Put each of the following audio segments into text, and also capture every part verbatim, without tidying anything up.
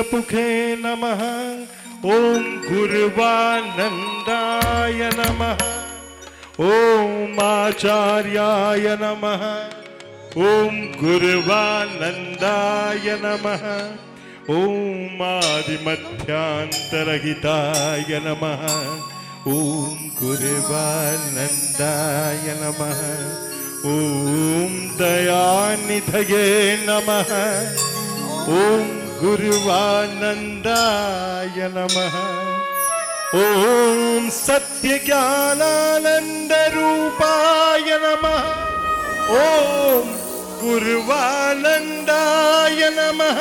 वपुखे नमः। ओम गुरुवानंदाय नमः। ओम आचार्याय नमः। ओम गुरुवानंदाय नमः। ओम आदिमध्यांतरहिताय नमः। ओम गुरुवानंदाय नमः। ओम दयानिधये नमः। ओम गुरुवानंदाय नमः। ओम सत्यज्ञानानंद रूपाय नमः। ओम गुरुवानंदाय नमः।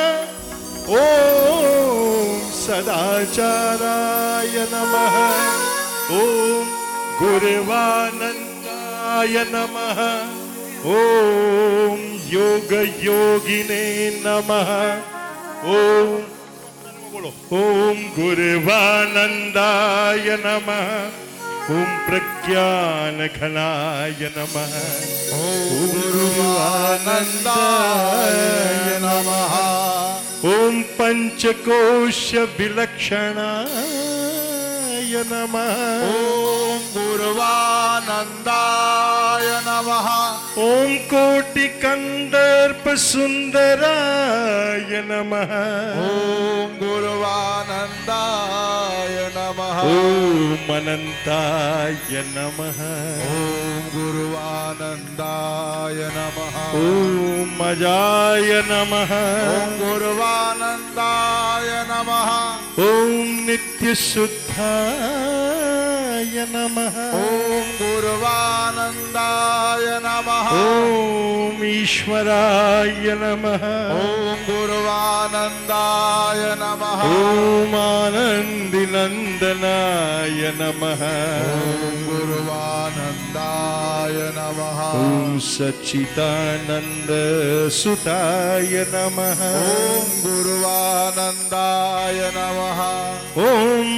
ओम सदाचाराय नमः। ओम गुरुवानंदाय नमः। ओम योग योगिने नमः। ओम ओम गुरुवानंदाय नमः। ओम प्रज्ञान घनाय नमः। ओम गुरुवानंदाय नमः। ओम पंचकोश विलक्षणाय नमः। ओम गुरुवानंदाय नमः। ओम कोटि कंदर्प सुंदराय नमः। ओम गुरुवानंदाय नमः। ओम अनंताय नमः। ओम गुरुवानंदाय नमः। ओम अजाय नमः। ओम गुरुवानंदाय नमः। ओम नित्य शुद्धाय नमः। ओम गुरुवानंदाय नमः। ओम ईश्वराय नमः। ओम गुरुवानंदाय नमः। ओम आनंदिनंदनाय नमः। ओम गुरुवानंदाय नमः। ओम सच्चिदानंद सुताय नमः। ओम गुरुवानंदाय नमः। ओम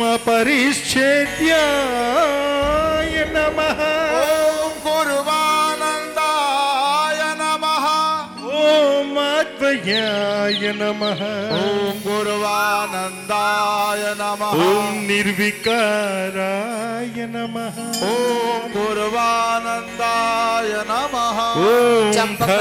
अपरिच्छेद्याय नमः। ओम गुरुवानंदाय नमः। ओम अद्वयाय नमः। ओम गुरुवानंदाय नमः। ओम निर्विकाराय नमः। ओम गुरुवानंदाय नमः। ओम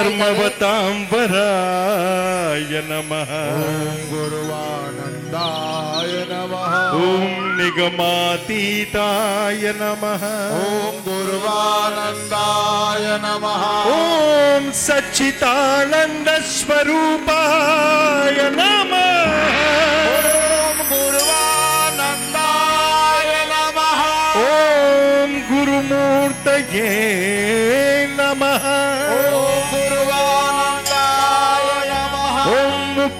धर्मवतांबराय नमः। ओम गुरुवानंदाय नमः। ओम निगमातीताय नमः। ओम गुरुवानंदाय नमः। ओम सच्चिदानंद स्वरूपाय नमः। ओम गुरुवानंदाय नमः। ओम गुरुमूर्तये नमः। ओम गुरुवानंदाय नमः। ओम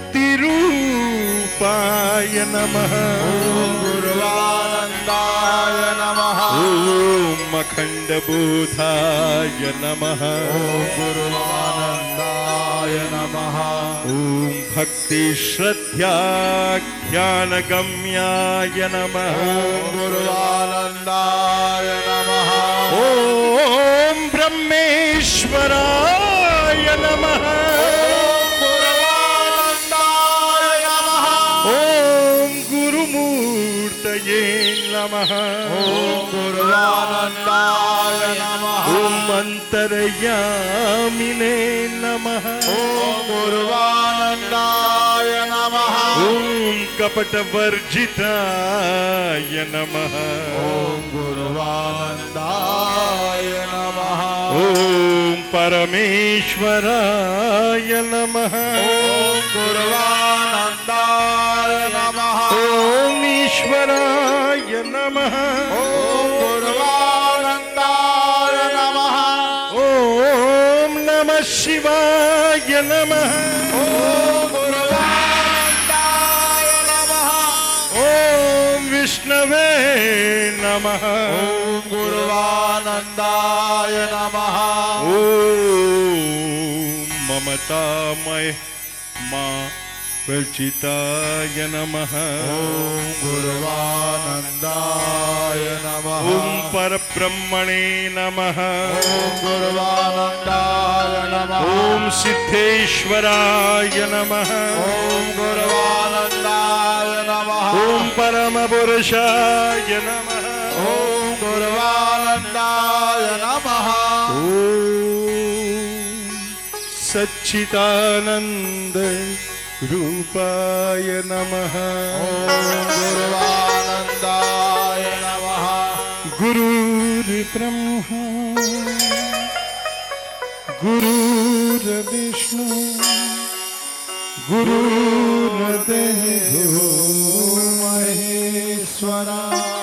मुक्तिरूपाय नमः। ओम गुरुवानंदाय नमः। ओम अखंडबोधाय नमः। ओम गुरुवानंदाय नमः। ओम भक्ति श्रद्धा ज्ञानगम्याय नमः। ओम गुरुवानंदाय नमः। ओम ब्रह्मेश्वराय नमः। ओम गुरुवानंदाय नमः। ओम गुरुमूर्तये नमः। ओम गुरुवानंदाय नमः। ओम अंतर्यामिने नमः। ओम गुरुवानंदाय नमः। ओम कपटवर्जिताय नमः। ओम गुरुवानंदाय नमः। ओम परमेश्वराय नमः। ओम गुरुवानंदाय नमः। ओम ईश्वराय नमः। ओम गुरुवानंदाय नमः। ओम नमः शिवाय नमः। ओम गुरुवानंदाय नमः। ओम विष्णवे नमः। ओम गुरुवानंदाय नमः। ओम ममतामय मां प्रचिताय नमः ओम गुरुवानंदाय नमः ओम परब्रह्मणे नमः ओम गुरुवानंदाय नमः ओम सिद्धेश्वराय नमः ओम गुरुवानंदाय नमः ओम परमपुरुषाय नमः ओम गुरुवानंदाय नमः ओम सच्चिदानंद रूपाय नमः ओम गुरुवानंदाय नमः गुरुर्ब्रह्मा गुरुर्विष्णु गुरुर्देवो महेश्वरा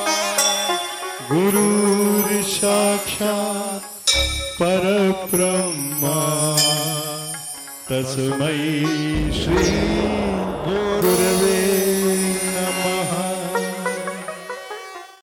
गुरुर्साक्षात् परब्रह्मा तस्मै श्री गुरवे